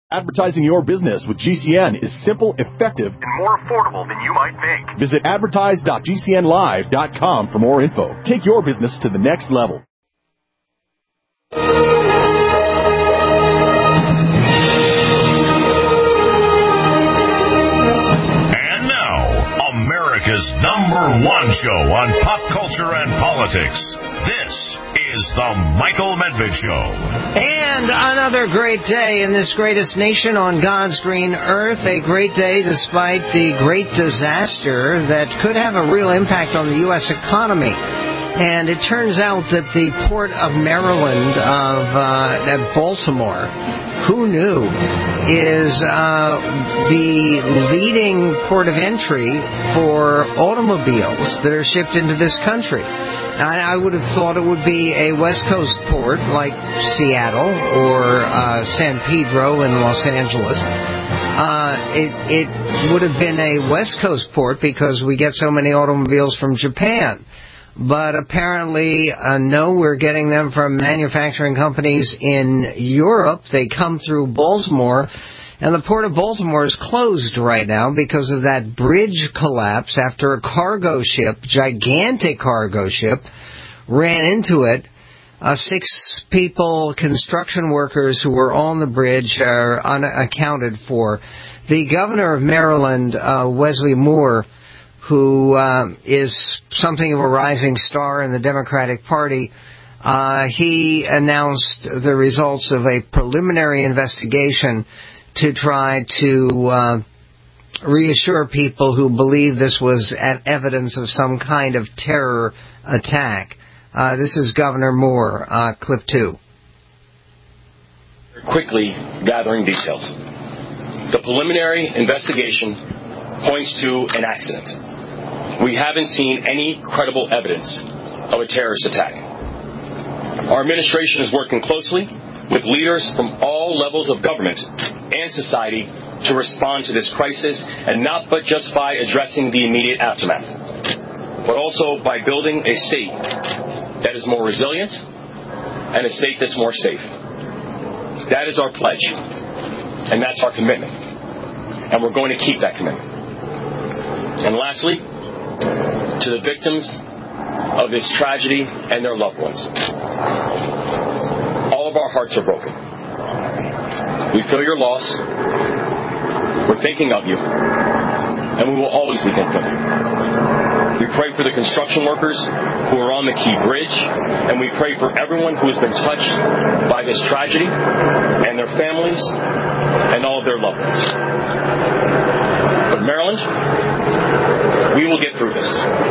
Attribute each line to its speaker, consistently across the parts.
Speaker 1: Advertising your business with GCN is simple, effective, and more affordable than you might think. Visit advertise.gcnlive.com for more info. Take your business to the next level.
Speaker 2: And now, America's #1 show on pop culture and politics. This is the Michael Medved Show.
Speaker 3: And another great day in this greatest nation on God's green earth. A great day despite the great disaster that could have a real impact on the U.S. economy. And it turns out that the port of Maryland, at Baltimore, who knew, is the leading port of entry for automobiles that are shipped into this country. I would have thought it would be a West Coast port like Seattle or San Pedro in Los Angeles. It would have been a West Coast port because we get so many automobiles from Japan. But apparently, no, we're getting them from manufacturing companies in Europe. They come through Baltimore. And the port of Baltimore is closed right now because of that bridge collapse after a cargo ship, gigantic cargo ship, ran into it. 6 people, construction workers who were on the bridge, are unaccounted for. The governor of Maryland, Wesley Moore, who is something of a rising star in the Democratic Party, he announced the results of a preliminary investigation to try to reassure people who believe this was evidence of some kind of terror attack. This is Governor Moore, clip 2.
Speaker 4: Quickly gathering details. The preliminary investigation points to an accident. We haven't seen any credible evidence of a terrorist attack. Our administration is working closely with leaders from all levels of government and society to respond to this crisis, and not but just by addressing the immediate aftermath, but also by building a state that is more resilient and a state that's more safe. That is our pledge, and that's our commitment, and we're going to keep that commitment. And lastly, to the victims of this tragedy and their loved ones, all of our hearts are broken. We feel your loss. We're thinking of you. And we will always be thinking of you. We pray for the construction workers who are on the Key Bridge. And we pray for everyone who has been touched by this tragedy and their families and all of their loved ones. But Maryland, we will get through this.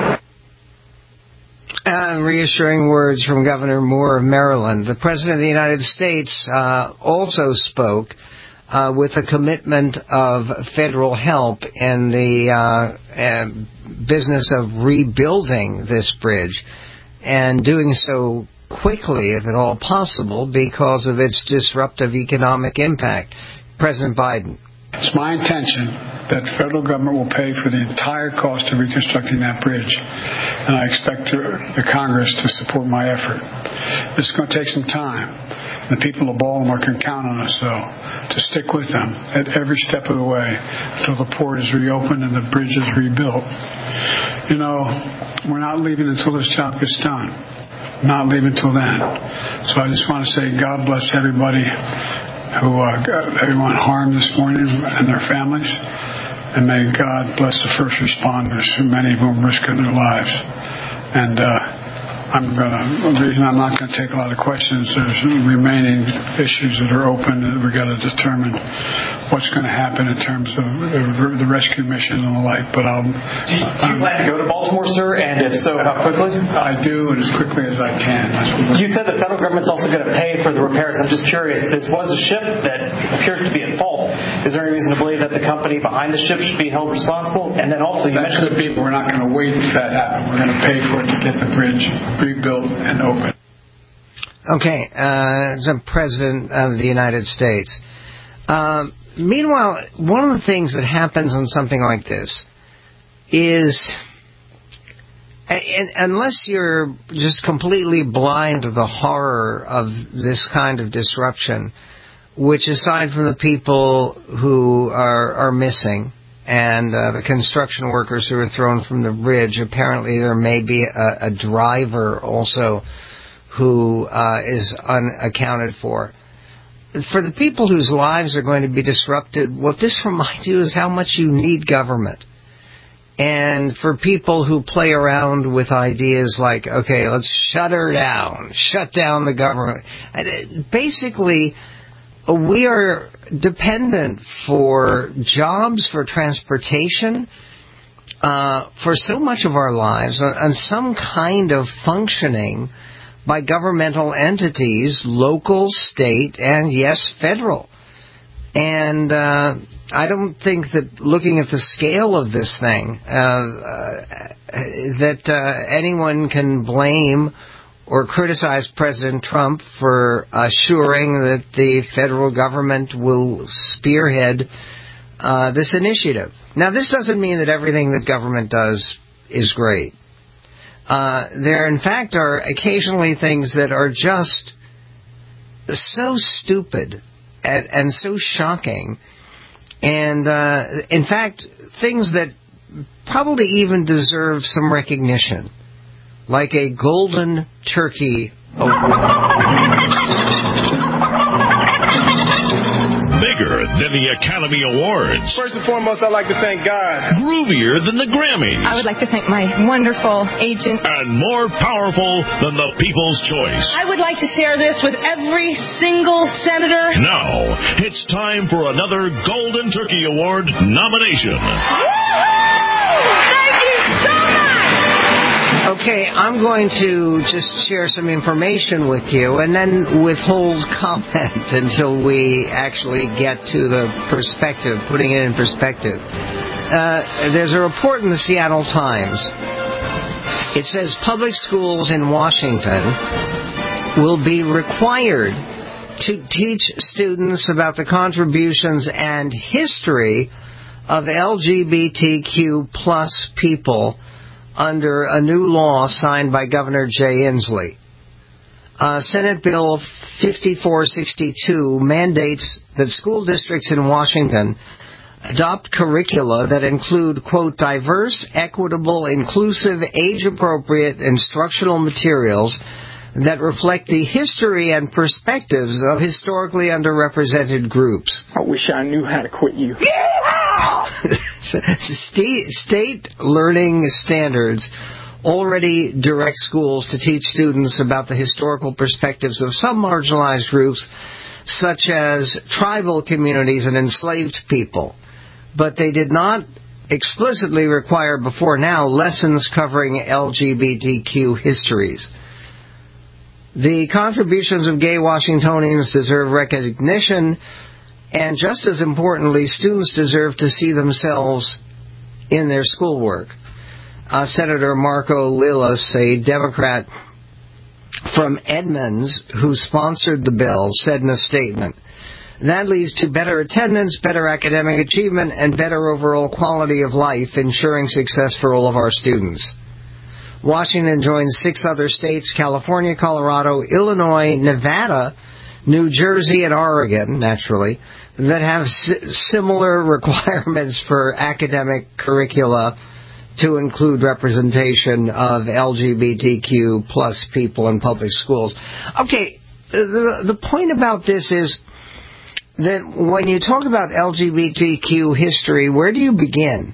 Speaker 3: Reassuring words from Governor Moore of Maryland. The President of the United States also spoke with a commitment of federal help in the business of rebuilding this bridge, and doing so quickly, if at all possible, because of its disruptive economic impact. President Biden.
Speaker 5: It's my intention that the federal government will pay for the entire cost of reconstructing that bridge, and I expect the Congress to support my effort. This is going to take some time. The people of Baltimore can count on us, though, to stick with them at every step of the way until the port is reopened and the bridge is rebuilt. You know, we're not leaving until this job gets done. Not leaving until then. So I just want to say God bless everybody who got everyone harmed this morning and their families. And may God bless the first responders, who many of whom risking their lives. And the reason I'm not going to take a lot of questions, there's remaining issues that are open that we've got to determine what's going to happen in terms of the rescue mission and the like. But
Speaker 6: do you plan to go to Baltimore, sir? And if so, how quickly?
Speaker 5: I do, and as quickly as I can.
Speaker 6: You said the federal government's also going to pay for the repairs. I'm just curious. This was a ship that appears to be at fault. Is there any reason to believe that the company behind the ship should be held responsible? And then also, you mentioned
Speaker 5: the people. We're not going to wait for that to happen. We're going to pay for it to get the bridge rebuilt and open.
Speaker 3: Okay, the President of the United States. Meanwhile, one of the things that happens on something like this is, unless you're just completely blind to the horror of this kind of disruption, which aside from the people who are missing and the construction workers who were thrown from the bridge, apparently there may be a driver also who is unaccounted for. For the people whose lives are going to be disrupted, what this reminds you is how much you need government. And for people who play around with ideas like, okay, let's shut down the government. Basically, we are dependent for jobs, for transportation, for so much of our lives on some kind of functioning by governmental entities, local, state, and yes, federal. And I don't think that looking at the scale of this thing, that anyone can blame or criticize President Trump for assuring that the federal government will spearhead this initiative. Now, this doesn't mean that everything that government does is great. There, in fact, are occasionally things that are just so stupid and so shocking, and in fact, things that probably even deserve some recognition, like a Golden Turkey Award.
Speaker 2: Bigger than the Academy Awards.
Speaker 7: First and foremost, I'd like to thank God.
Speaker 2: Groovier than the Grammys.
Speaker 8: I would like to thank my wonderful agent.
Speaker 2: And more powerful than the People's Choice.
Speaker 8: I would like to share this with every single senator.
Speaker 2: Now, it's time for another Golden Turkey Award nomination.
Speaker 8: Thank you so much!
Speaker 3: Okay, I'm going to just share some information with you and then withhold comment until we actually get to the perspective, putting it in perspective. There's a report in the Seattle Times. It says public schools in Washington will be required to teach students about the contributions and history of LGBTQ plus people under a new law signed by Governor Jay Inslee. Senate Bill 5462 mandates that school districts in Washington adopt curricula that include, quote, diverse, equitable, inclusive, age-appropriate instructional materials that reflect the history and perspectives of historically underrepresented groups.
Speaker 7: I wish I knew how to quit you.
Speaker 3: State learning standards already direct schools to teach students about the historical perspectives of some marginalized groups, such as tribal communities and enslaved people. But they did not explicitly require before now lessons covering LGBTQ histories. The contributions of gay Washingtonians deserve recognition, and just as importantly, students deserve to see themselves in their schoolwork. Senator Marco Lillis, a Democrat from Edmonds who sponsored the bill, said in a statement, that leads to better attendance, better academic achievement, and better overall quality of life, ensuring success for all of our students. Washington joins 6 other states, California, Colorado, Illinois, Nevada, New Jersey, and Oregon, naturally, that have similar requirements for academic curricula to include representation of LGBTQ plus people in public schools. Okay, the point about this is that when you talk about LGBTQ history, where do you begin?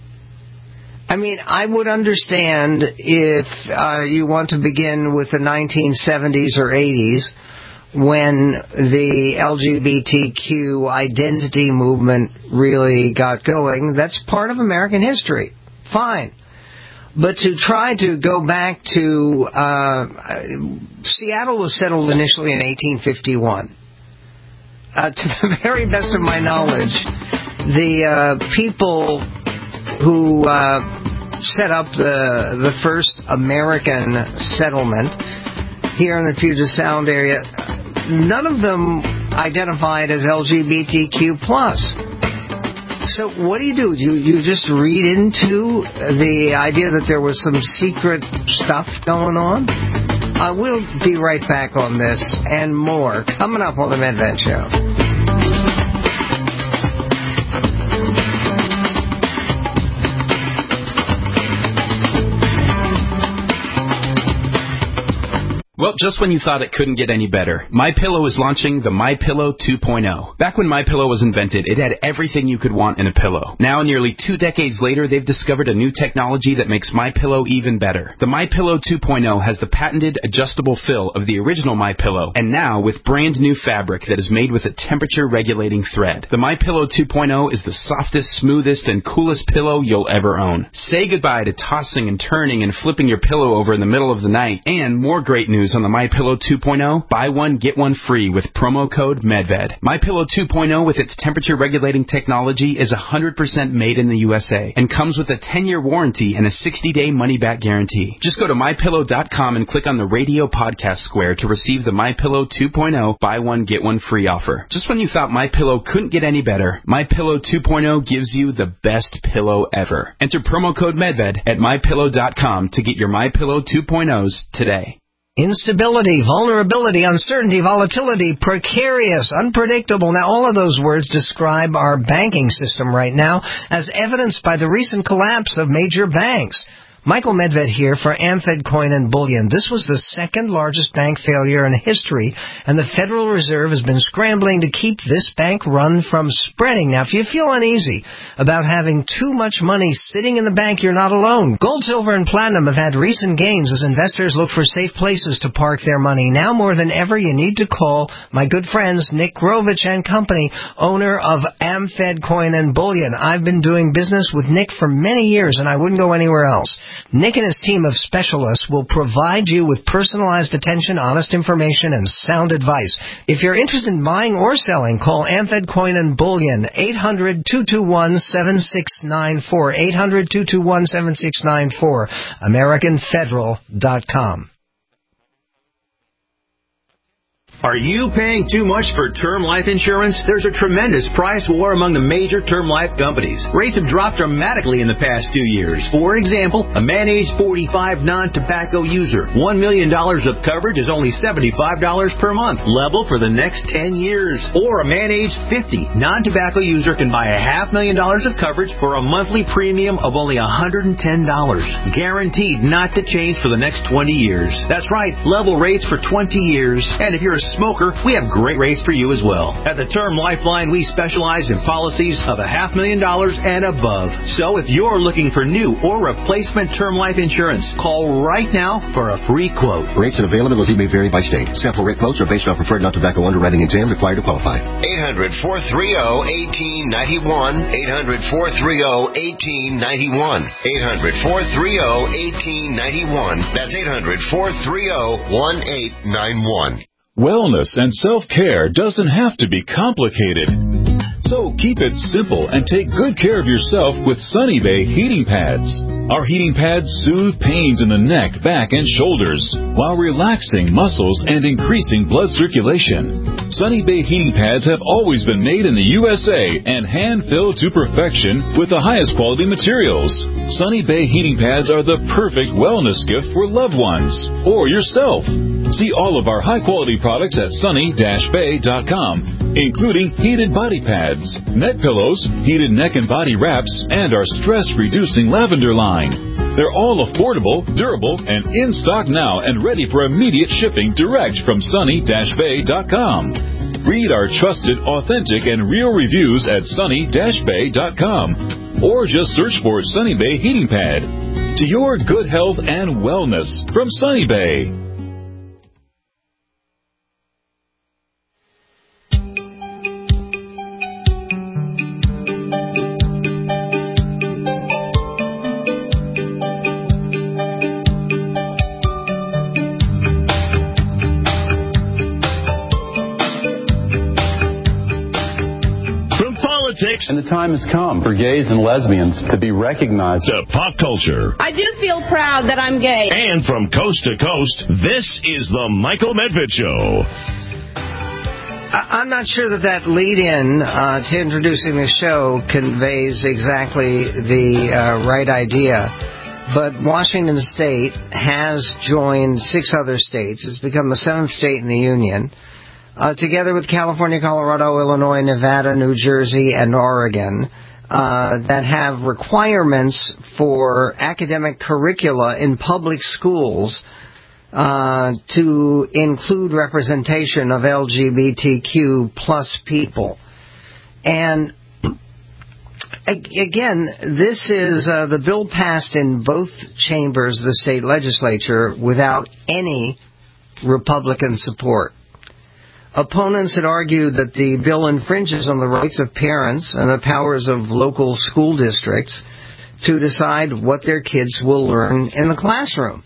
Speaker 3: I mean, I would understand if you want to begin with the 1970s or 80s when the LGBTQ identity movement really got going. That's part of American history. Fine. But to try to go back to... Seattle was settled initially in 1851. To the very best of my knowledge, the people who set up the first American settlement here in the Puget Sound area, none of them identified as LGBTQ+. So what do? You just read into the idea that there was some secret stuff going on? We'll be right back on this and more coming up on the Medved Show.
Speaker 9: just when you thought it couldn't get any better, MyPillow is launching the MyPillow 2.0. Back when MyPillow was invented, it had everything you could want in a pillow. Now, nearly 2 decades later, they've discovered a new technology that makes MyPillow even better. The MyPillow 2.0 has the patented adjustable fill of the original MyPillow, and now with brand new fabric that is made with a temperature-regulating thread. The MyPillow 2.0 is the softest, smoothest, and coolest pillow you'll ever own. Say goodbye to tossing and turning and flipping your pillow over in the middle of the night. And more great news on the MyPillow 2.0. Buy one, get one free with promo code MedVed. MyPillow 2.0 with its temperature-regulating technology is 100% made in the USA and comes with a 10-year warranty and a 60-day money-back guarantee. Just go to MyPillow.com and click on the radio podcast square to receive the MyPillow 2.0 buy one, get one free offer. Just when you thought MyPillow couldn't get any better, MyPillow 2.0 gives you the best pillow ever. Enter promo code MedVed at MyPillow.com to get your MyPillow 2.0s today.
Speaker 3: Instability, vulnerability, uncertainty, volatility, precarious, unpredictable. Now, all of those words describe our banking system right now, as evidenced by the recent collapse of major banks. Michael Medved here for Amfed Coin and Bullion. This was the second largest bank failure in history, and the Federal Reserve has been scrambling to keep this bank run from spreading. Now, if you feel uneasy about having too much money sitting in the bank, you're not alone. Gold, silver, and platinum have had recent gains as investors look for safe places to park their money. Now more than ever, you need to call my good friends Nick Grovich and Company, owner of Amfed Coin and Bullion. I've been doing business with Nick for many years, and I wouldn't go anywhere else. Nick and his team of specialists will provide you with personalized attention, honest information, and sound advice. If you're interested in buying or selling, call Amfed Coin and Bullion, 800-221-7694, 800-221-7694, AmericanFederal.com.
Speaker 10: Are you paying too much for term life insurance? There's a tremendous price war among the major term life companies. Rates have dropped dramatically in the past 2 years. For example, a man age 45 non-tobacco user, $1 million of coverage is only $75 per month, level for the next 10 years. Or a man age 50 non-tobacco user can buy $500,000 of coverage for a monthly premium of only $110, guaranteed not to change for the next 20 years. That's right, level rates for 20 years. And if you're a smoker, we have great rates for you as well. At the Term Lifeline, we specialize in policies of $500,000 and above. So if you're looking for new or replacement term life insurance, call right now for a free quote.
Speaker 11: Rates and availability may vary by state. Sample rate quotes are based on preferred non-tobacco underwriting exam required to qualify.
Speaker 2: 800-430-1891. 800-430-1891. 800-430-1891. That's 800-430-1891.
Speaker 1: Wellness and self-care doesn't have to be complicated. So keep it simple and take good care of yourself with Sunny Bay heating pads. Our heating pads soothe pains in the neck, back, and shoulders while relaxing muscles and increasing blood circulation. Sunny Bay heating pads have always been made in the USA and hand-filled to perfection with the highest quality materials. Sunny Bay heating pads are the perfect wellness gift for loved ones or yourself. See all of our high-quality products at sunny-bay.com, including heated body pads, neck pillows, heated neck and body wraps, and our stress-reducing lavender line. They're all affordable, durable, and in stock now and ready for immediate shipping direct from sunny-bay.com. Read our trusted, authentic, and real reviews at sunny-bay.com, or just search for Sunny Bay Heating Pad. To your good health and wellness from Sunny Bay.
Speaker 12: And the time has come for gays and lesbians to be recognized.
Speaker 2: To pop culture.
Speaker 8: I do feel proud that I'm gay.
Speaker 2: And from coast to coast, this is the Michael Medved Show.
Speaker 3: I'm not sure that lead-in to introducing the show conveys exactly the right idea. But Washington State has joined 6 other states. It's become the 7th state in the Union. Together with California, Colorado, Illinois, Nevada, New Jersey, and Oregon, that have requirements for academic curricula in public schools to include representation of LGBTQ plus people. And again, this is the bill passed in both chambers of the state legislature without any Republican support. Opponents had argued that the bill infringes on the rights of parents and the powers of local school districts to decide what their kids will learn in the classroom.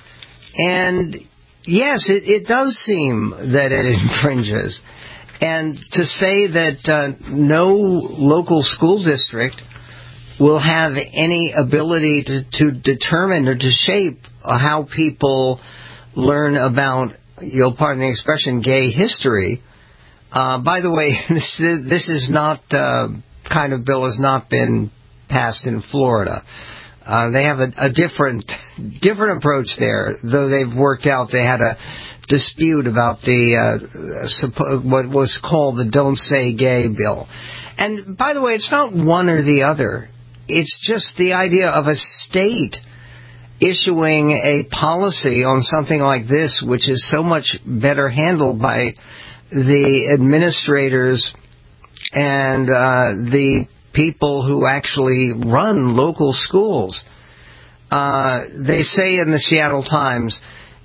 Speaker 3: And yes, it does seem that it infringes. And to say that no local school district will have any ability to determine or to shape how people learn about, you'll pardon the expression, gay history. By the way, this is not kind of bill has not been passed in Florida. They have a different approach there, though they've worked out. They had a dispute about the what was called the Don't Say Gay bill. And by the way, it's not one or the other. It's just the idea of a state issuing a policy on something like this, which is so much better handled by the administrators and the people who actually run local schools. They say in the Seattle Times,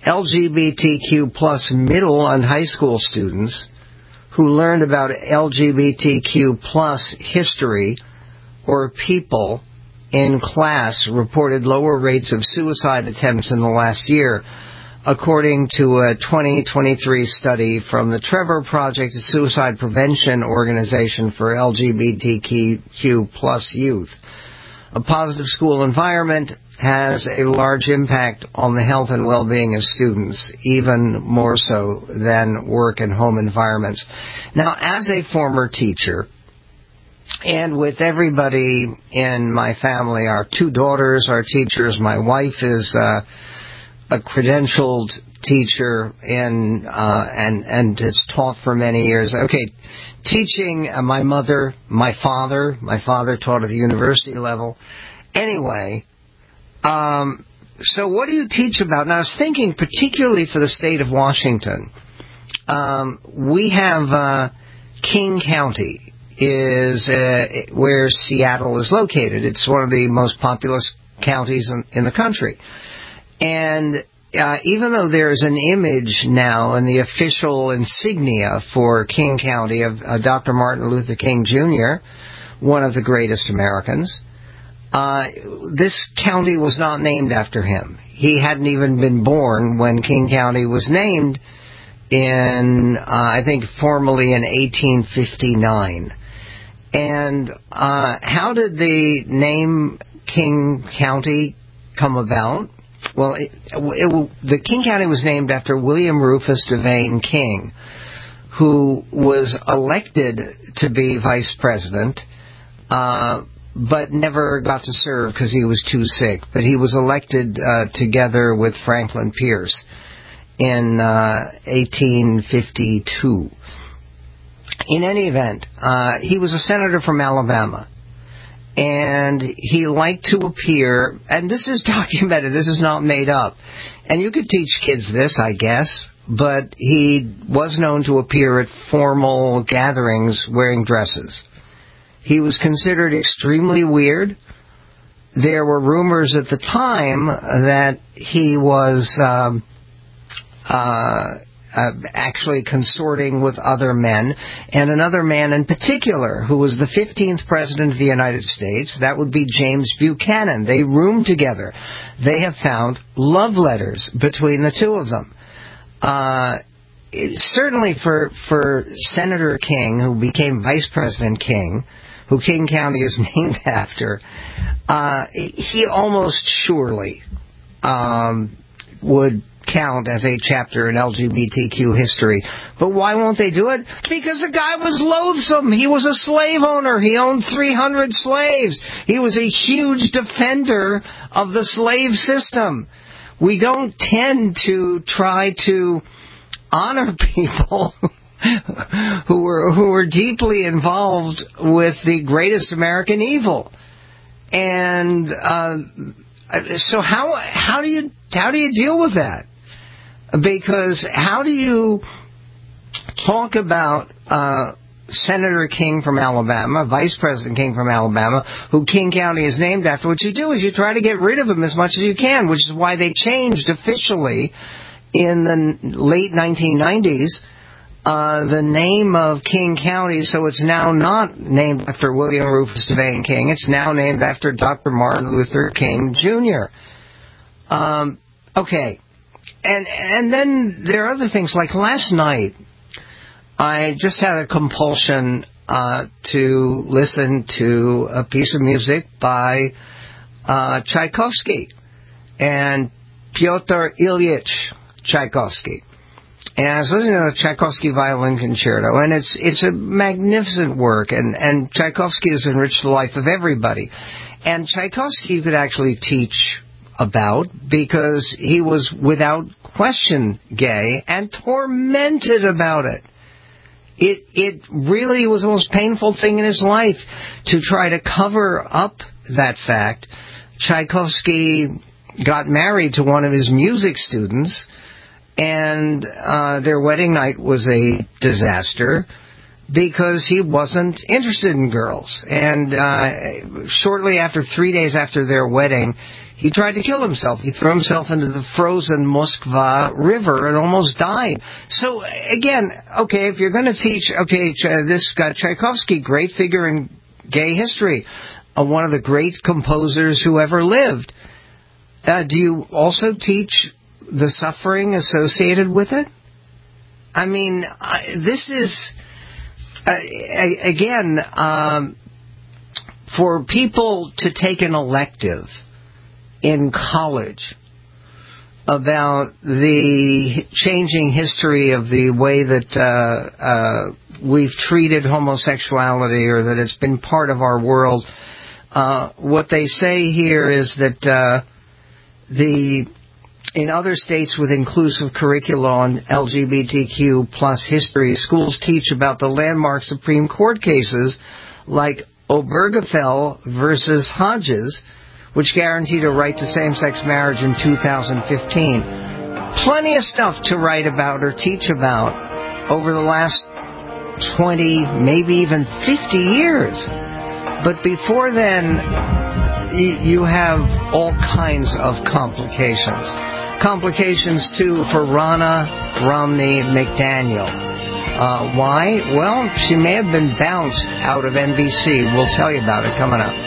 Speaker 3: LGBTQ plus middle and high school students who learned about LGBTQ plus history or people in class reported lower rates of suicide attempts in the last year, according to a 2023 study from the Trevor Project, a suicide prevention organization for LGBTQ plus youth. A positive school environment has a large impact on the health and well-being of students, even more so than work and home environments. Now, as a former teacher, and with everybody in my family, our two daughters are teachers, my wife is a credentialed teacher and has taught for many years. Okay, teaching, my father taught at the university level. Anyway, so what do you teach about? Now, I was thinking particularly for the state of Washington. We have King County is where Seattle is located. It's one of the most populous counties in the country. And even though there's an image now in the official insignia for King County of Dr. Martin Luther King Jr., one of the greatest Americans, this county was not named after him. He hadn't even been born when King County was named in, I think, formally in 1859. And how did the name King County come about? Well, the King County was named after William Rufus Devane King, who was elected to be vice president, but never got to serve because he was too sick. But he was elected together with Franklin Pierce in 1852. In any event, he was a senator from Alabama. And he liked to appear, and this is documented, this is not made up. And you could teach kids this, I guess, but he was known to appear at formal gatherings wearing dresses. He was considered extremely weird. There were rumors at the time that he was actually consorting with other men, and another man in particular who was the 15th President of the United States. That would be James Buchanan. They roomed together. They have found love letters between the two of them. Certainly for Senator King, who became Vice President King, who King County is named after, he almost surely would count as a chapter in LGBTQ history. But why won't they do it? Because the guy was loathsome. He was a slave owner. He owned 300 slaves. He was a huge defender of the slave system. We don't tend to try to honor people who were deeply involved with the greatest American evil. And so how do you deal with that? Because how do you talk about Senator King from Alabama, Vice President King from Alabama, who King County is named after? What you do is you try to get rid of him as much as you can, which is why they changed officially in the late 1990s the name of King County, so it's now not named after William Rufus Devane King. It's now named after Dr. Martin Luther King Jr. Okay. And then there are other things, like last night, I just had a compulsion to listen to a piece of music by Tchaikovsky and Pyotr Ilyich Tchaikovsky. And I was listening to the Tchaikovsky Violin Concerto, and it's a magnificent work, and Tchaikovsky has enriched the life of everybody. And Tchaikovsky you could actually teach about, because he was without question gay and tormented about it. It really was the most painful thing in his life to try to cover up that fact. Tchaikovsky got married to one of his music students, and their wedding night was a disaster because he wasn't interested in girls. And shortly after, 3 days after their wedding, he tried to kill himself. He threw himself into the frozen Moskva River and almost died. So, again, okay, if you're going to teach, this guy Tchaikovsky, great figure in gay history, one of the great composers who ever lived, do you also teach the suffering associated with it? I mean, this is, again, for people to take an elective in college about the changing history of the way that we've treated homosexuality, or that it's been part of our world. What they say here is that in other states with inclusive curricula on LGBTQ plus history, schools teach about the landmark Supreme Court cases like Obergefell versus Hodges, which guaranteed a right to same-sex marriage in 2015. Plenty of stuff to write about or teach about over the last 20, maybe even 50 years. But before then, you have all kinds of complications. Complications, too, for Ronna Romney McDaniel. Why? Well, she may have been bounced out of NBC. We'll tell you about it coming up.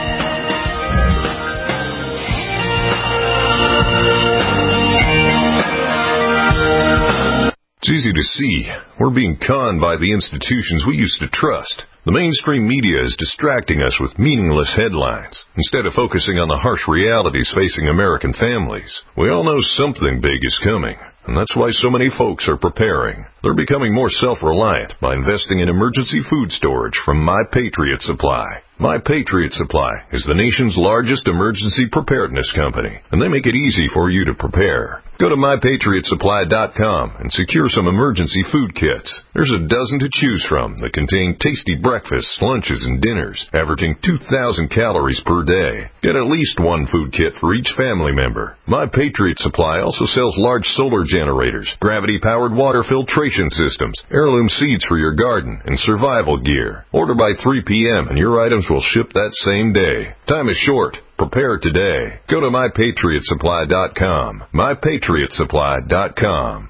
Speaker 13: It's easy to see. We're being conned by the institutions we used to trust. The mainstream media is distracting us with meaningless headlines instead of focusing on the harsh realities facing American families. We all know something big is coming, and that's why so many folks are preparing. They're becoming more self-reliant by investing in emergency food storage from My Patriot Supply. My Patriot Supply is the nation's largest emergency preparedness company, and they make it easy for you to prepare. Go to MyPatriotSupply.com and secure some emergency food kits. There's a dozen to choose from that contain tasty breakfasts, lunches, and dinners, averaging 2,000 calories per day. Get at least one food kit for each family member. My Patriot Supply also sells large solar generators, gravity-powered water filtration systems, heirloom seeds for your garden, and survival gear. Order by 3 p.m. and your items will ship that same day. Time is short. Prepare today. Go to MyPatriotSupply.com. MyPatriotSupply.com.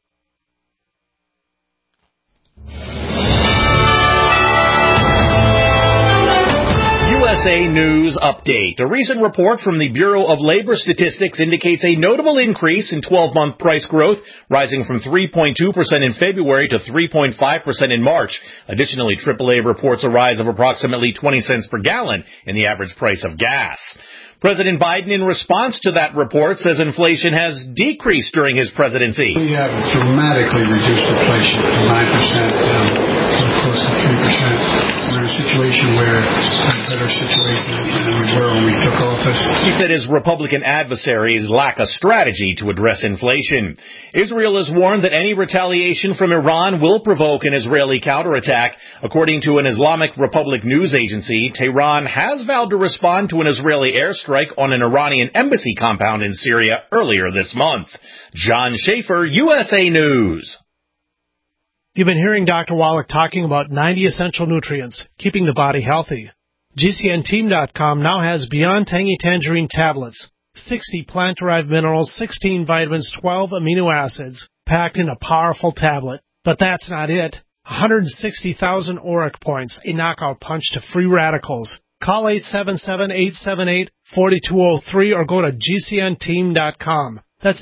Speaker 14: USA News Update. A recent report from the Bureau of Labor Statistics indicates a notable increase in 12-month price growth, rising from 3.2% in February to 3.5% in March. Additionally, AAA reports a rise of approximately 20 cents per gallon in the average price of gas. President Biden, in response to that report, says inflation has decreased during his presidency.
Speaker 5: We have dramatically reduced inflation from 9% down to close to 3%. We're in a situation where we're in a better situation situation than we were when we took office.
Speaker 14: He said his Republican adversaries lack a strategy to address inflation. Israel has warned that any retaliation from Iran will provoke an Israeli counterattack. According to an Islamic Republic news agency, Tehran has vowed to respond to an Israeli airstrike on an Iranian embassy compound in Syria earlier this month. John Schaefer, USA News.
Speaker 15: You've been hearing Dr. Wallach talking about 90 essential nutrients, keeping the body healthy. GCNteam.com now has Beyond Tangy Tangerine tablets, 60 plant-derived minerals, 16 vitamins, 12 amino acids, packed in a powerful tablet. But that's not it. 160,000 ORAC points, a knockout punch to free radicals. Call 877-878-4203 or go to GCNteam.com. That's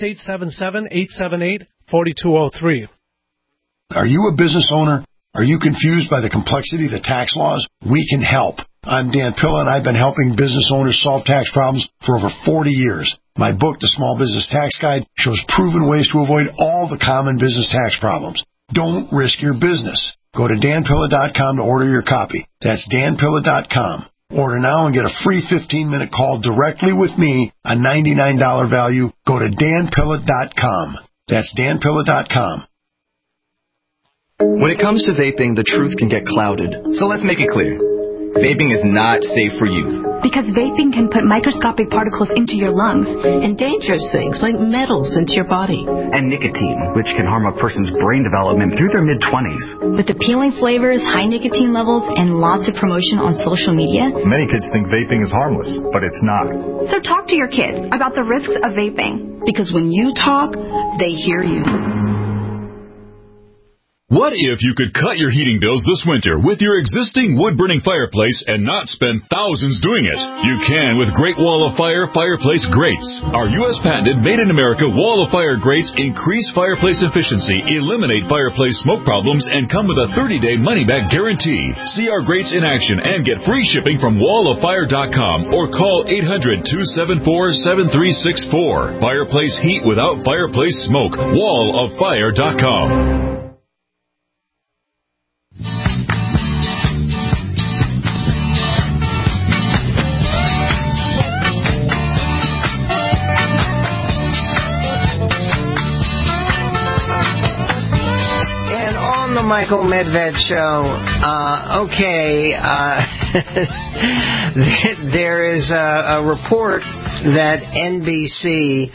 Speaker 15: 877-878-4203.
Speaker 16: Are you a business owner? Are you confused by the complexity of the tax laws? We can help. I'm Dan Pilla, and I've been helping business owners solve tax problems for over 40 years. My book, The Small Business Tax Guide, shows proven ways to avoid all the common business tax problems. Don't risk your business. Go to danpilla.com to order your copy. That's danpilla.com. Order now and get a free 15-minute call directly with me, a $99 value. Go to danpilla.com. That's danpilla.com.
Speaker 17: When it comes to vaping, the truth can get clouded. So let's make it clear. Vaping is not safe for youth.
Speaker 18: Because vaping can put microscopic particles into your lungs.
Speaker 19: And dangerous things like metals into your body.
Speaker 20: And nicotine, which can harm a person's brain development through their mid-20s.
Speaker 18: With appealing flavors, high nicotine levels, and lots of promotion on social media.
Speaker 20: Many kids think vaping is harmless, but it's not.
Speaker 18: So talk to your kids about the risks of vaping.
Speaker 19: Because when you talk, they hear you.
Speaker 1: What if you could cut your heating bills this winter with your existing wood-burning fireplace and not spend thousands doing it? You can with Great Wall of Fire fireplace grates. Our U.S. patented made-in-America Wall of Fire grates increase fireplace efficiency, eliminate fireplace smoke problems, and come with a 30-day money-back guarantee. See our grates in action and get free shipping from walloffire.com or call 800-274-7364. Fireplace heat without fireplace smoke. walloffire.com.
Speaker 3: The Michael Medved Show. There is a report that NBC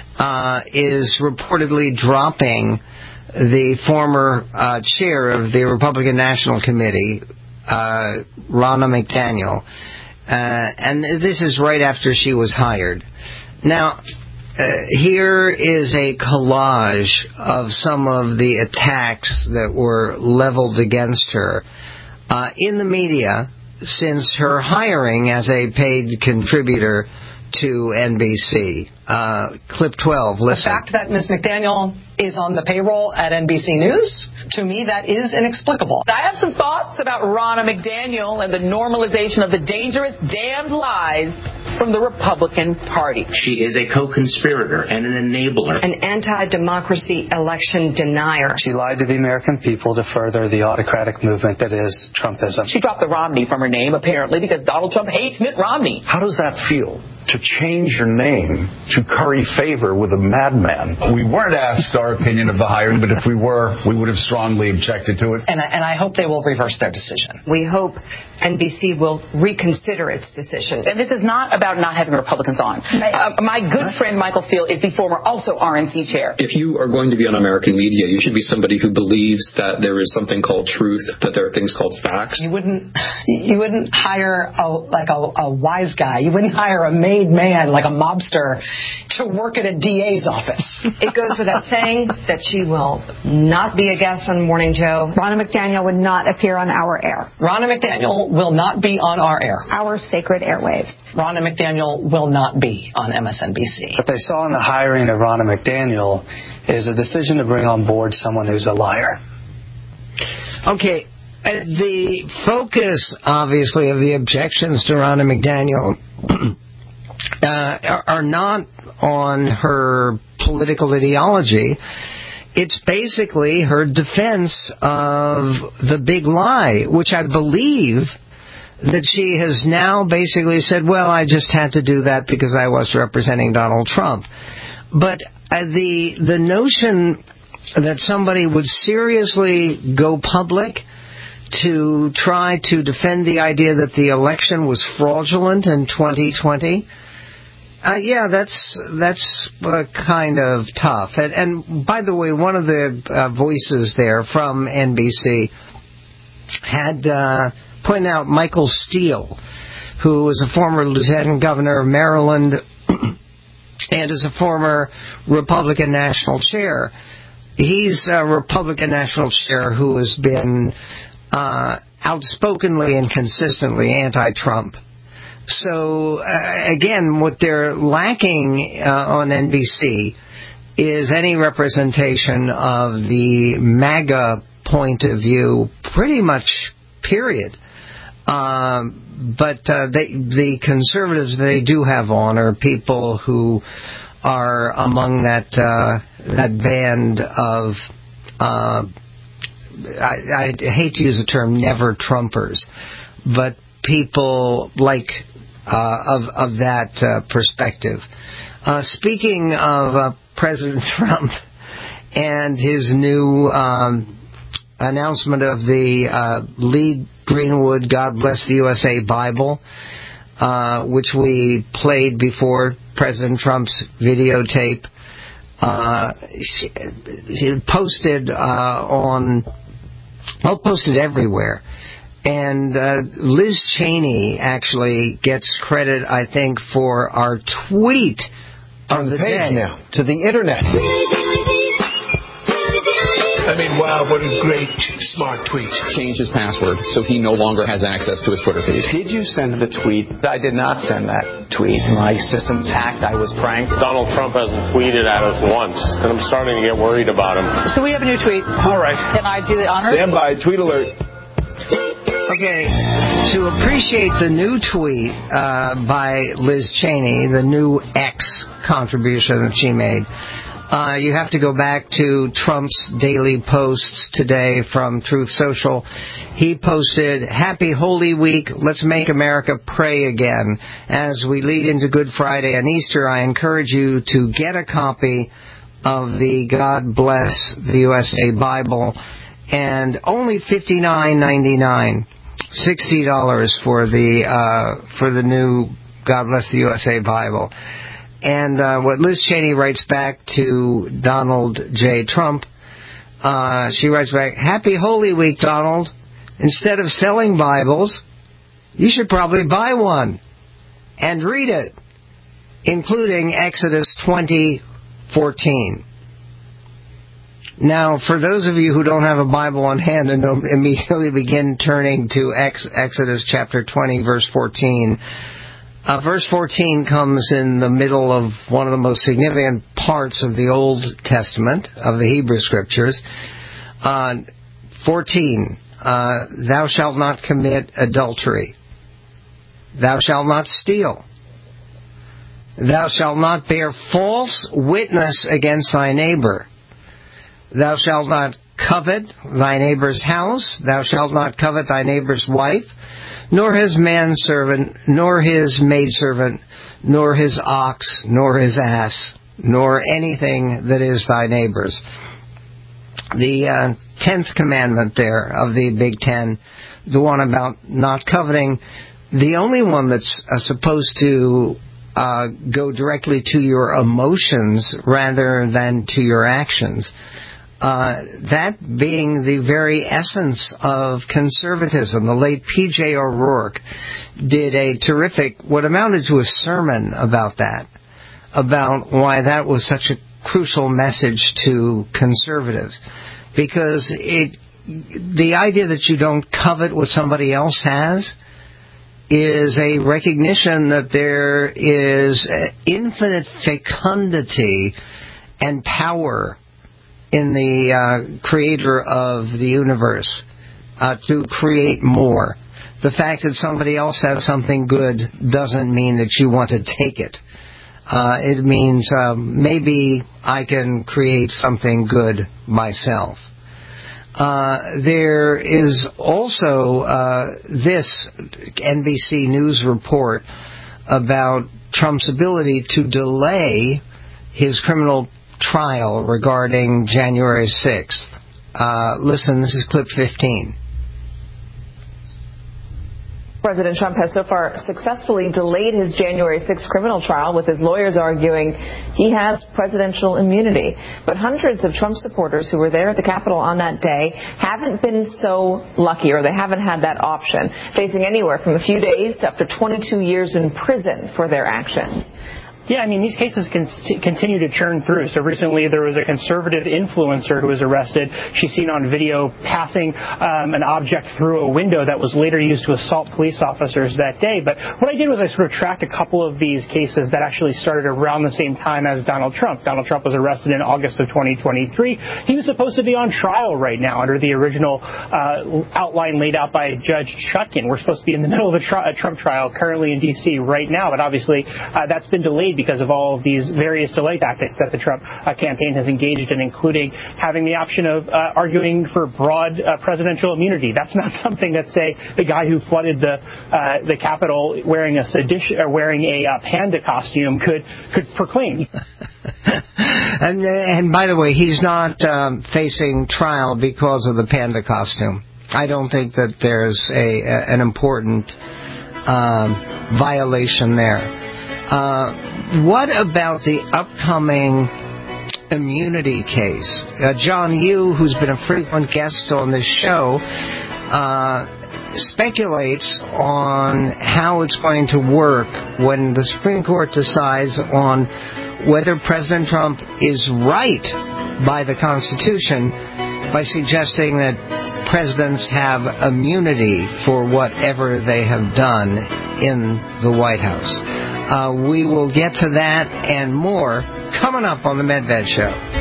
Speaker 3: is reportedly dropping the former chair of the Republican National Committee, Ronna McDaniel, and this is right after she was hired. Now, here is a collage of some of the attacks that were leveled against her in the media since her hiring as a paid contributor to NBC. Clip 12, listen.
Speaker 21: The fact that Ms. McDaniel is on the payroll at NBC News, to me, that is inexplicable.
Speaker 22: I have some thoughts about Ronna McDaniel and the normalization of the dangerous, damned lies from the Republican Party.
Speaker 23: She is a co-conspirator and an enabler.
Speaker 24: An anti-democracy election denier.
Speaker 25: She lied to the American people to further the autocratic movement that is Trumpism.
Speaker 22: She dropped the Romney from her name, apparently, because Donald Trump hates Mitt Romney.
Speaker 26: How does that feel, to change your name to curry favor with a madman?
Speaker 27: We weren't asked our opinion of the hiring, but if we were, we would have strongly objected to it.
Speaker 21: And I hope they will reverse their decision.
Speaker 24: We hope NBC will reconsider its decision.
Speaker 22: And this is not about not having Republicans on. My good friend Michael Steele is the former also RNC chair.
Speaker 28: If you are going to be on American media, you should be somebody who believes that there is something called truth, that there are things called facts.
Speaker 21: You wouldn't hire a wise guy. You wouldn't hire a made man like a mobster to work at a DA's office.
Speaker 24: It goes without saying that she will not be a guest on Morning Joe.
Speaker 18: Ronna McDaniel would not appear on our air.
Speaker 21: Ronna McDaniel will not be on our air.
Speaker 18: Our sacred airwaves.
Speaker 21: Ronna McDaniel will not be on MSNBC.
Speaker 25: What they saw in the hiring of Ronna McDaniel is a decision to bring on board someone who's a liar.
Speaker 3: Okay. The focus, obviously, of the objections to Ronna McDaniel are not on her political ideology. It's basically her defense of the big lie, which I believe that she has now basically said, well, I just had to do that because I was representing Donald Trump. But the notion that somebody would seriously go public to try to defend the idea that the election was fraudulent in 2020, that's kind of tough. And by the way, one of the voices there from NBC had pointed out Michael Steele, who was a former lieutenant governor of Maryland and is a former Republican national chair. He's a Republican national chair who has been outspokenly and consistently anti-Trump. So, again, what they're lacking on NBC is any representation of the MAGA point of view, pretty much, period. But the conservatives they do have on are people who are among that band of, I hate to use the term never Trumpers, but people like of that perspective. Speaking of President Trump and his new announcement of the Lee Greenwood God Bless the USA Bible, which we played before President Trump's videotape, he posted posted everywhere. And Liz Cheney actually gets credit, I think, for our tweet of the day.
Speaker 4: Now, to the internet. I mean, wow, what a great, smart tweet.
Speaker 28: Changed his password, so he no longer has access to his Twitter feed.
Speaker 6: Did you send the tweet? I did not send that tweet. My system's hacked. I was pranked.
Speaker 7: Donald Trump hasn't tweeted at us once, and I'm starting to get worried about him.
Speaker 22: So we have a new tweet.
Speaker 4: All right.
Speaker 22: Can I do the honors?
Speaker 4: Stand by. Tweet alert.
Speaker 3: Okay, to appreciate the new tweet by Liz Cheney, the new X contribution that she made, you have to go back to Trump's daily posts today from Truth Social. He posted, "Happy Holy Week. Let's make America pray again. As we lead into Good Friday and Easter, I encourage you to get a copy of the God Bless the USA Bible, and only $59.99, $60 for the new God Bless the USA Bible." And what Liz Cheney writes back to Donald J. Trump, she writes back, "Happy Holy Week, Donald. Instead of selling Bibles, you should probably buy one and read it, including Exodus 20:14. Now, for those of you who don't have a Bible on hand and don't immediately begin turning to Exodus chapter 20, verse 14, verse 14 comes in the middle of one of the most significant parts of the Old Testament, of the Hebrew Scriptures. 14, thou shalt not commit adultery. Thou shalt not steal. Thou shalt not bear false witness against thy neighbor. Thou shalt not covet thy neighbor's house. Thou shalt not covet thy neighbor's wife, nor his manservant, nor his maidservant, nor his ox, nor his ass, nor anything that is thy neighbor's." The 10th commandment there of the Big Ten, the one about not coveting, the only one that's supposed to go directly to your emotions rather than to your actions. That being the very essence of conservatism. The late P.J. O'Rourke did a terrific, what amounted to a sermon about that, about why that was such a crucial message to conservatives. Because the idea that you don't covet what somebody else has is a recognition that there is infinite fecundity and power in the creator of the universe to create more. The fact that somebody else has something good doesn't mean that you want to take it. It means maybe I can create something good myself. There is also this NBC News report about Trump's ability to delay his criminal trial regarding January 6th. Listen, this is clip 15.
Speaker 22: President Trump has so far successfully delayed his January 6th criminal trial, with his lawyers arguing he has presidential immunity. But hundreds of Trump supporters who were there at the Capitol on that day haven't been so lucky, or they haven't had that option, facing anywhere from a few days to up to 22 years in prison for their actions.
Speaker 2: Yeah, I mean, these cases continue to churn through. So recently there was a conservative influencer who was arrested. She's seen on video passing an object through a window that was later used to assault police officers that day. But what I did was I sort of tracked a couple of these cases that actually started around the same time as Donald Trump. Donald Trump was arrested in August of 2023. He was supposed to be on trial right now under the original outline laid out by Judge Chutkan. We're supposed to be in the middle of a Trump trial currently in D.C. right now, but obviously that's been delayed because of all of these various delay tactics that the Trump campaign has engaged in, including having the option of arguing for broad presidential immunity. That's not something that, say, the guy who flooded the Capitol wearing a panda costume could proclaim.
Speaker 3: And by the way, he's not facing trial because of the panda costume. I don't think that there's an important violation there. What about the upcoming immunity case? John Yoo, who's been a frequent guest on this show, speculates on how it's going to work when the Supreme Court decides on whether President Trump is right by the Constitution by suggesting that presidents have immunity for whatever they have done in the White House. We will get to that and more coming up on the Medved Show.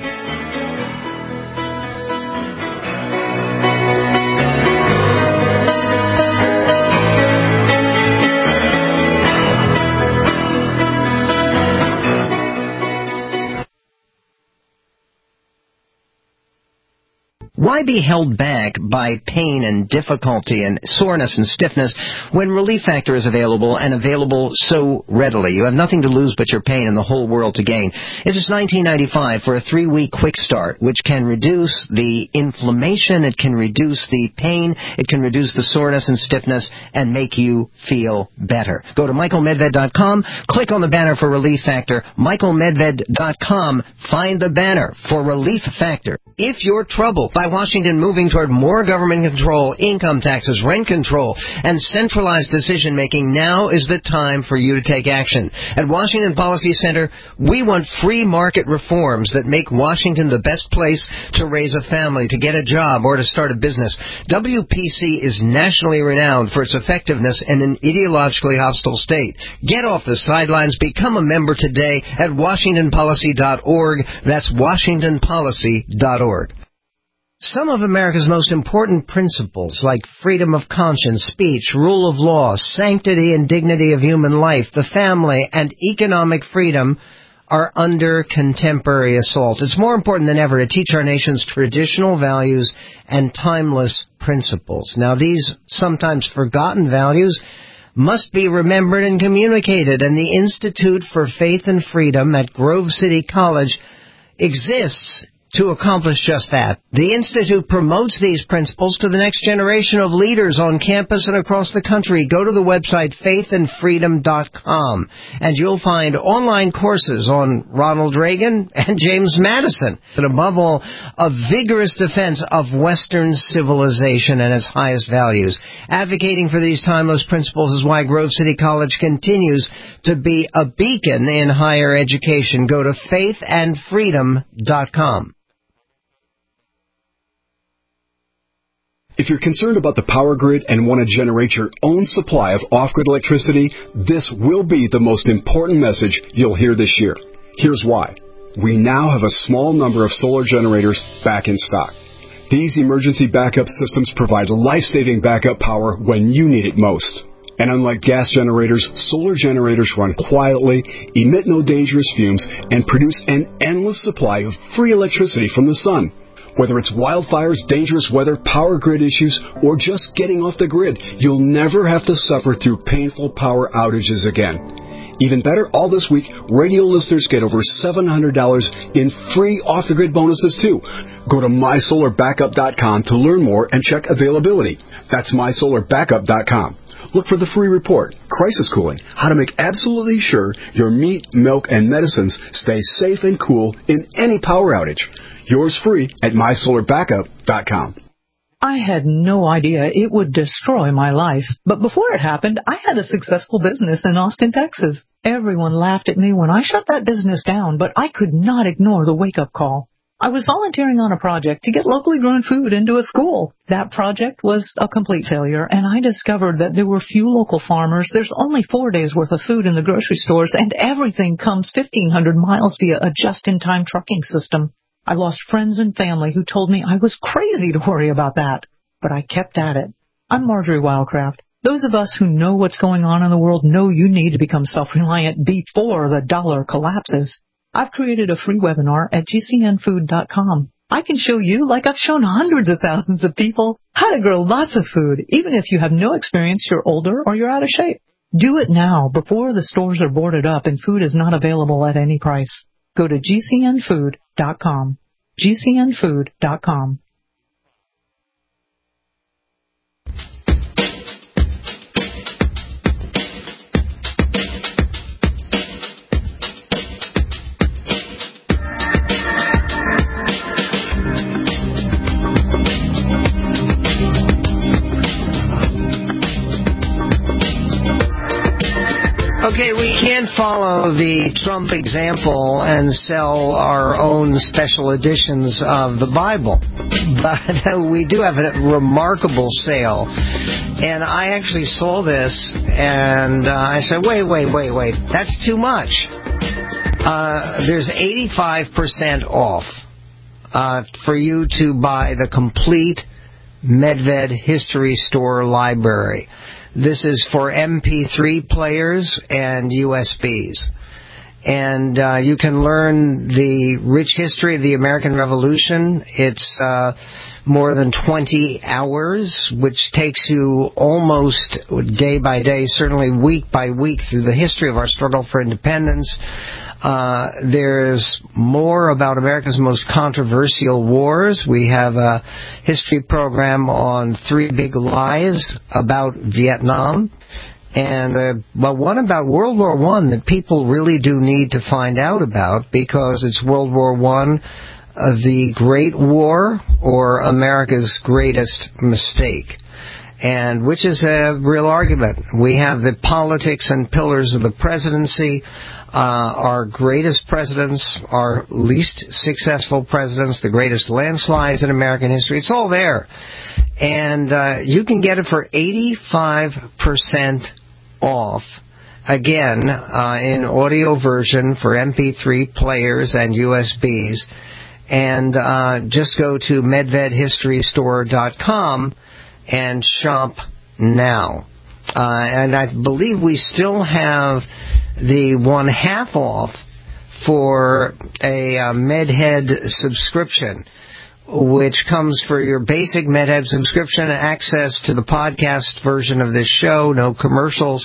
Speaker 3: Why be held back by pain and difficulty and soreness and stiffness when Relief Factor is available and available so readily? You have nothing to lose but your pain and the whole world to gain. It's just $19.95 for a 3-week quick start, which can reduce the inflammation, it can reduce the pain, it can reduce the soreness and stiffness and make you feel better. Go to michaelmedved.com, click on the banner for Relief Factor, michaelmedved.com, find the banner for Relief Factor. If you're troubled by Washington moving toward more government control, income taxes, rent control, and centralized decision-making, now is the time for you to take action. At Washington Policy Center, we want free market reforms that make Washington the best place to raise a family, to get a job, or to start a business. WPC is nationally renowned for its effectiveness in an ideologically hostile state. Get off the sidelines. Become a member today at WashingtonPolicy.org. That's WashingtonPolicy.org. Some of America's most important principles, like freedom of conscience, speech, rule of law, sanctity and dignity of human life, the family, and economic freedom, are under contemporary assault. It's more important than ever to teach our nation's traditional values and timeless principles. Now, these sometimes forgotten values must be remembered and communicated, and the Institute for Faith and Freedom at Grove City College exists to accomplish just that. The Institute promotes these principles to the next generation of leaders on campus and across the country. Go to the website faithandfreedom.com and you'll find online courses on Ronald Reagan and James Madison. But above all, a vigorous defense of Western civilization and its highest values. Advocating for these timeless principles is why Grove City College continues to be a beacon in higher education. Go to faithandfreedom.com.
Speaker 5: If you're concerned about the power grid and want to generate your own supply of off-grid electricity, this will be the most important message you'll hear this year. Here's why. We now have a small number of solar generators back in stock. These emergency backup systems provide life-saving backup power when you need it most. And unlike gas generators, solar generators run quietly, emit no dangerous fumes, and produce an endless supply of free electricity from the sun. Whether it's wildfires, dangerous weather, power grid issues, or just getting off the grid, you'll never have to suffer through painful power outages again. Even better, all this week, radio listeners get over $700 in free off-the-grid bonuses, too. Go to MySolarBackup.com to learn more and check availability. That's MySolarBackup.com. Look for the free report, Crisis Cooling, how to make absolutely sure your meat, milk, and medicines stay safe and cool in any power outage. Yours free at MySolarBackup.com.
Speaker 8: I had no idea it would destroy my life. But before it happened, I had a successful business in Austin, Texas. Everyone laughed at me when I shut that business down, but I could not ignore the wake-up call. I was volunteering on a project to get locally grown food into a school. That project was a complete failure, and I discovered that there were few local farmers. There's only 4 days' worth of food in the grocery stores, and everything comes 1,500 miles via a just-in-time trucking system. I lost friends and family who told me I was crazy to worry about that, but I kept at it. I'm Marjorie Wildcraft. Those of us who know what's going on in the world know you need to become self-reliant before the dollar collapses. I've created a free webinar at GCNfood.com. I can show you, like I've shown hundreds of thousands of people, how to grow lots of food, even if you have no experience, you're older, or you're out of shape. Do it now before the stores are boarded up and food is not available at any price. Go to GCNfood.com. GCNfood.com.
Speaker 3: Okay, we can't follow the Trump example and sell our own special editions of the Bible, but we do have a remarkable sale. And I actually saw this, and I said, wait, that's too much. There's 85% off for you to buy the complete Medved History Store library. This is for MP3 players and USBs. And you can learn the rich history of the American Revolution. It's more than 20 hours, which takes you almost day by day, certainly week by week, through the history of our struggle for independence. There's more about America's most controversial wars. We have a history program on 3 big lies about Vietnam, and one about World War I that people really do need to find out about, because it's World War I, the Great War, or America's greatest mistake. And which is a real argument. We have the politics and pillars of the presidency, our greatest presidents, our least successful presidents, the greatest landslides in American history. It's all there. And you can get it for 85% off, again, in audio version for MP3 players and USBs. And just go to MedvedHistoryStore.com and shop now. And I believe we still have the 1/2 off for a MedHead subscription, which comes for your basic MedHead subscription, access to the podcast version of this show, no commercials,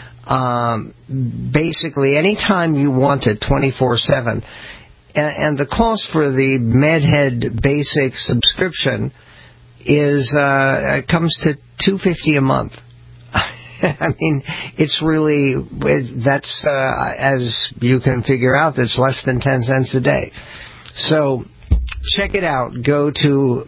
Speaker 3: basically anytime you want it, 24/7. And the cost for the MedHead basic subscription is comes to $250 a month. I mean, it's really, that's, as you can figure out, that's less than 10 cents a day. So check it out. Go to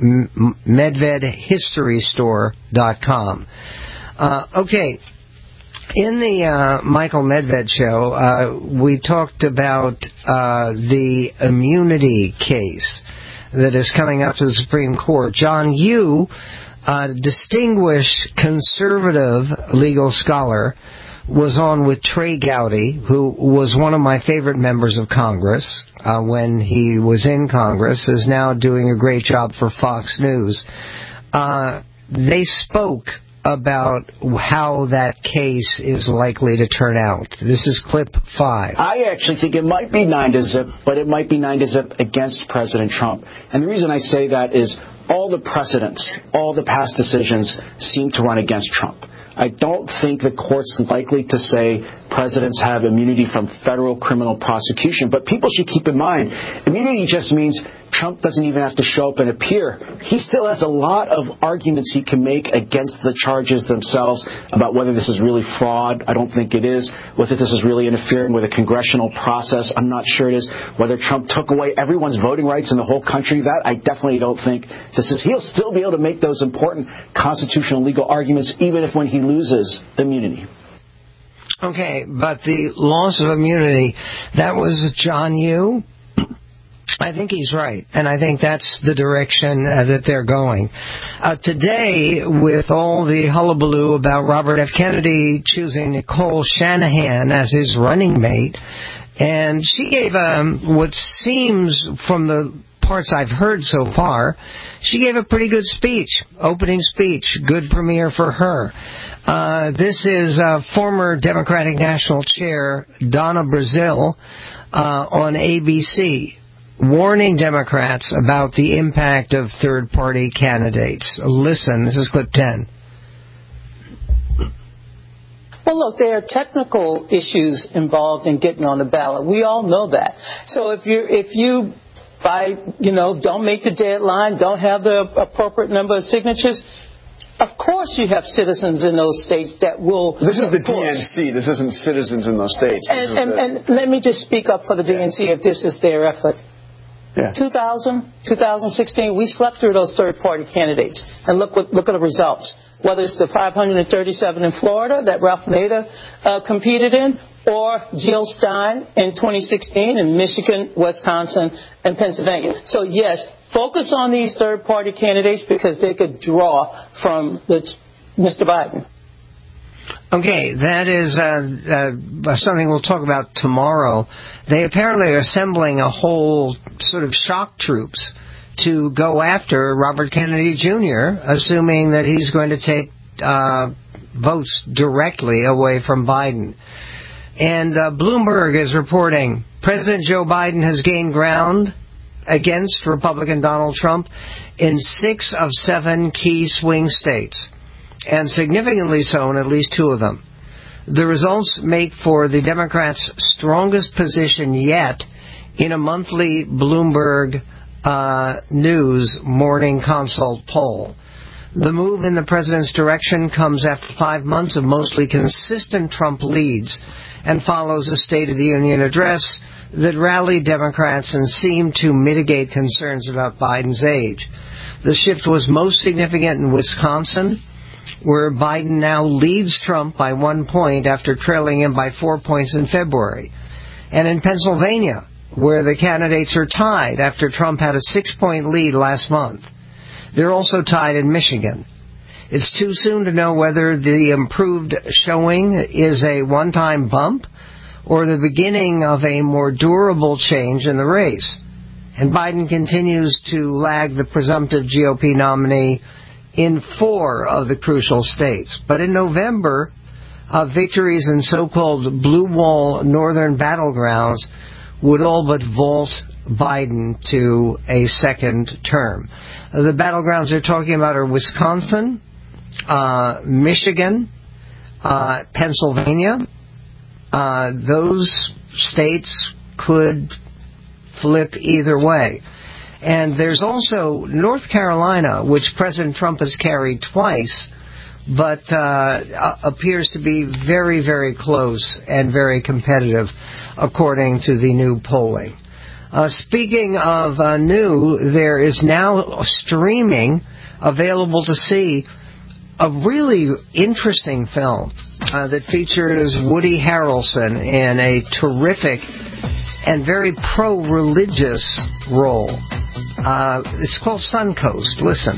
Speaker 3: MedvedHistoryStore.com. Okay. In the Michael Medved show, we talked about the immunity case that is coming up to the Supreme Court. John Yoo, a distinguished conservative legal scholar, was on with Trey Gowdy, who was one of my favorite members of Congress when he was in Congress, is now doing a great job for Fox News. They spoke about how that case is likely to turn out. This is clip 5.
Speaker 9: I actually think it might be 9-0, but it might be 9-0 against President Trump. And the reason I say that is all the precedents, all the past decisions seem to run against Trump. I don't think the court's likely to say presidents have immunity from federal criminal prosecution. But people should keep in mind, immunity just means Trump doesn't even have to show up and appear. He still has a lot of arguments he can make against the charges themselves about whether this is really fraud. I don't think it is. Whether this is really interfering with a congressional process. I'm not sure it is. Whether Trump took away everyone's voting rights in the whole country. That I definitely don't think this is. He'll still be able to make those important constitutional legal arguments even if when he loses immunity.
Speaker 3: Okay, but the loss of immunity, that was John Yoo. I think he's right, and I think that's the direction that they're going. Today, with all the hullabaloo about Robert F. Kennedy choosing Nicole Shanahan as his running mate, and she gave what seems, from the parts I've heard so far, she gave a pretty good speech, opening speech, good premiere for her. This is former Democratic National Chair Donna Brazile on ABC, warning Democrats about the impact of third-party candidates. Listen, this is clip 10.
Speaker 10: Well, look, there are technical issues involved in getting on the ballot. We all know that. So if you don't make the deadline, don't have the appropriate number of signatures, of course you have citizens in those states that will...
Speaker 11: This is the DNC. This isn't citizens in those states.
Speaker 10: And let me just speak up for the DNC if this is their effort.
Speaker 11: Yeah.
Speaker 10: 2016, we slept through those third-party candidates. And look at the results. Whether it's the 537 in Florida that Ralph Nader competed in, or Jill Stein in 2016 in Michigan, Wisconsin, and Pennsylvania. So, yes, focus on these third-party candidates because they could draw from Mr. Biden.
Speaker 3: Okay, that is something we'll talk about tomorrow. They apparently are assembling a whole sort of shock troops to go after Robert Kennedy Jr., assuming that he's going to take votes directly away from Biden. And Bloomberg is reporting President Joe Biden has gained ground against Republican Donald Trump in 6 of 7 key swing states, and significantly so in at least 2 of them. The results make for the Democrats' strongest position yet in a monthly Bloomberg News Morning Consult poll. The move in the president's direction comes after 5 months of mostly consistent Trump leads and follows a State of the Union address that rallied Democrats and seemed to mitigate concerns about Biden's age. The shift was most significant in Wisconsin, where Biden now leads Trump by 1 point after trailing him by 4 points in February. And in Pennsylvania, where the candidates are tied after Trump had a 6-point lead last month. They're also tied in Michigan. It's too soon to know whether the improved showing is a one-time bump or the beginning of a more durable change in the race. And Biden continues to lag the presumptive GOP nominee in 4 of the crucial states. But in November, victories in so-called blue wall northern battlegrounds would all but vault Biden to a second term. The battlegrounds they're talking about are Wisconsin, Michigan, Pennsylvania. Those states could flip either way. And there's also North Carolina, which President Trump has carried twice, but appears to be very, very close and very competitive, according to the new polling. Speaking of new, there is now streaming available to see a really interesting film that features Woody Harrelson in a terrific and very pro-religious role. It's called Suncoast. Listen.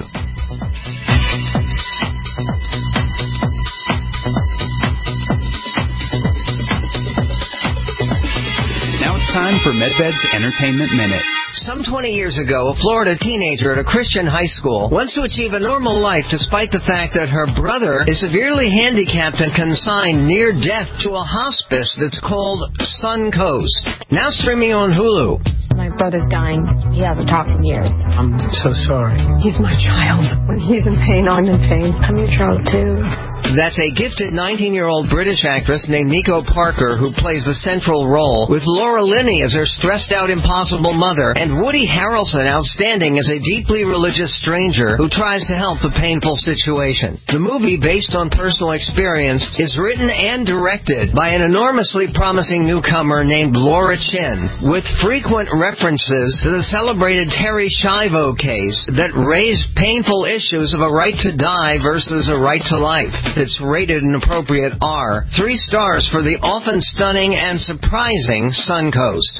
Speaker 12: Now it's time for MedVed's Entertainment Minute.
Speaker 3: Some 20 years ago, a Florida teenager at a Christian high school wants to achieve a normal life despite the fact that her brother is severely handicapped and consigned near death to a hospice that's called Suncoast. Now streaming on Hulu.
Speaker 12: My brother's dying. He hasn't talked in years.
Speaker 3: I'm so sorry.
Speaker 12: He's my child. When he's in pain, I'm in pain. I'm your child, too.
Speaker 3: That's a gifted 19-year-old British actress named Nico Parker who plays the central role, with Laura Linney as her stressed-out impossible mother, and Woody Harrelson outstanding as a deeply religious stranger who tries to help the painful situation. The movie, based on personal experience, is written and directed by an enormously promising newcomer named Laura Chin, with frequent references to the celebrated Terri Schiavo case that raised painful issues of a right to die versus a right to life. It's rated an appropriate R. 3 stars for the often stunning and surprising Suncoast.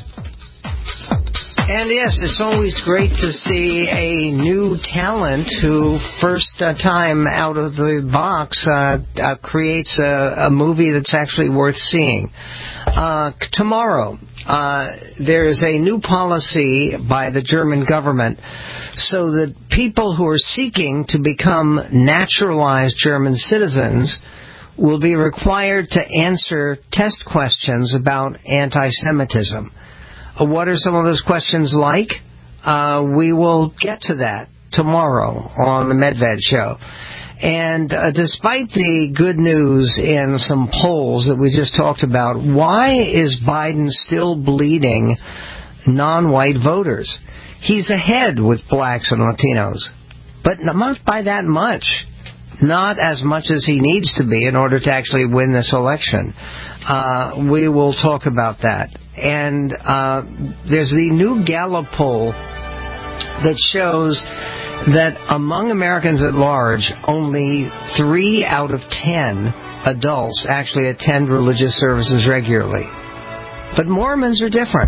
Speaker 3: And yes, it's always great to see a new talent who, first time out of the box, creates a movie that's actually worth seeing. Tomorrow, there is a new policy by the German government so that people who are seeking to become naturalized German citizens will be required to answer test questions about anti-Semitism. What are some of those questions like? We will get to that tomorrow on the Medved Show. And despite the good news in some polls that we just talked about, why is Biden still bleeding non-white voters? He's ahead with blacks and Latinos, but not by that much. Not as much as he needs to be in order to actually win this election. We will talk about that. And there's the new Gallup poll that shows that among Americans at large, only 3 out of 10 adults actually attend religious services regularly. But Mormons are different.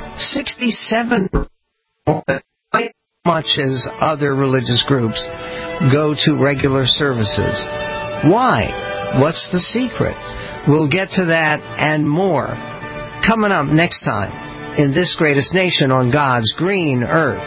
Speaker 3: 67%, quite much as other religious groups, go to regular services. Why? What's the secret? We'll get to that and more coming up next time in This Greatest Nation on God's Green Earth.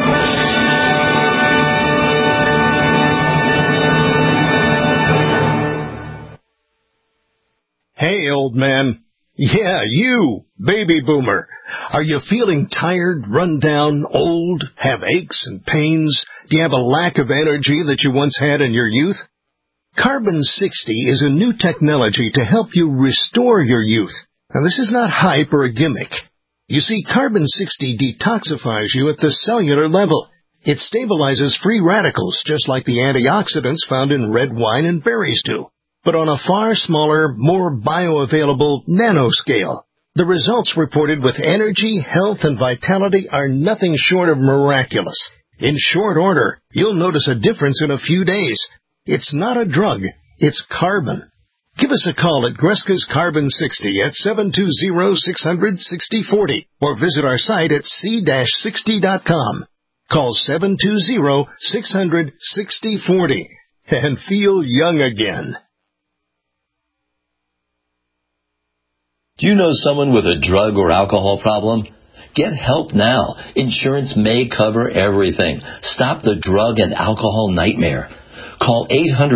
Speaker 4: Hey, old man. Yeah, you, baby boomer. Are you feeling tired, run down, old, have aches and pains? Do you have a lack of energy that you once had in your youth? Carbon-60 is a new technology to help you restore your youth. Now, this is not hype or a gimmick. You see, Carbon-60 detoxifies you at the cellular level. It stabilizes free radicals, just like the antioxidants found in red wine and berries do, but on a far smaller, more bioavailable nanoscale. The results reported with energy, health, and vitality are nothing short of miraculous. In short order, you'll notice a difference in a few days. It's not a drug, it's carbon. Give us a call at Greska's Carbon-60 at 720-600-6040 or visit our site at c-60.com. Call 720-600-6040 and feel young again.
Speaker 13: Do you know someone with a drug or alcohol problem? Get help now. Insurance may cover everything. Stop the drug and alcohol nightmare. Call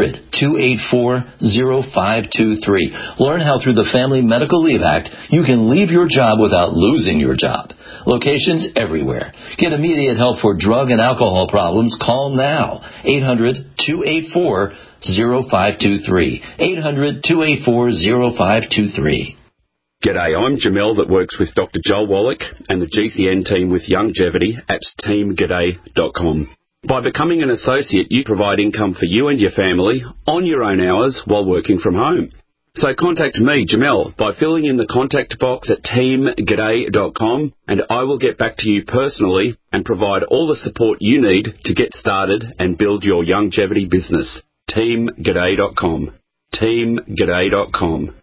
Speaker 13: 800-284-0523. Learn how through the Family Medical Leave Act you can leave your job without losing your job. Locations everywhere. Get immediate help for drug and alcohol problems. Call now. 800-284-0523. 800-284-0523.
Speaker 14: G'day, I'm Jamel that works with Dr. Joel Wallach and the GCN team with Longevity at teamg'day.com. By becoming an associate, you provide income for you and your family on your own hours while working from home. So contact me, Jamel, by filling in the contact box at teamg'day.com, and I will get back to you personally and provide all the support you need to get started and build your longevity business. teamg'day.com. teamg'day.com.